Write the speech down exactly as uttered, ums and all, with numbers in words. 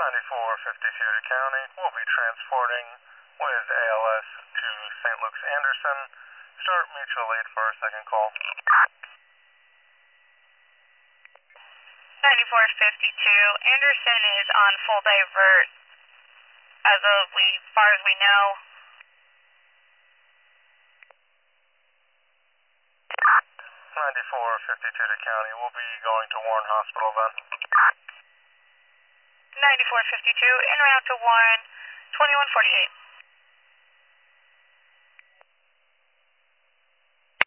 ninety-four fifty-two to County. We'll be transporting with A L S to Saint Luke's Anderson. Start mutual aid for our second call. ninety-four fifty-two. Anderson is on full divert as of we, far as we know. ninety-four fifty-two to County. We'll be going to Warren Hospital then. ninety-four fifty-two, en route to Warren, twenty-one forty-eight.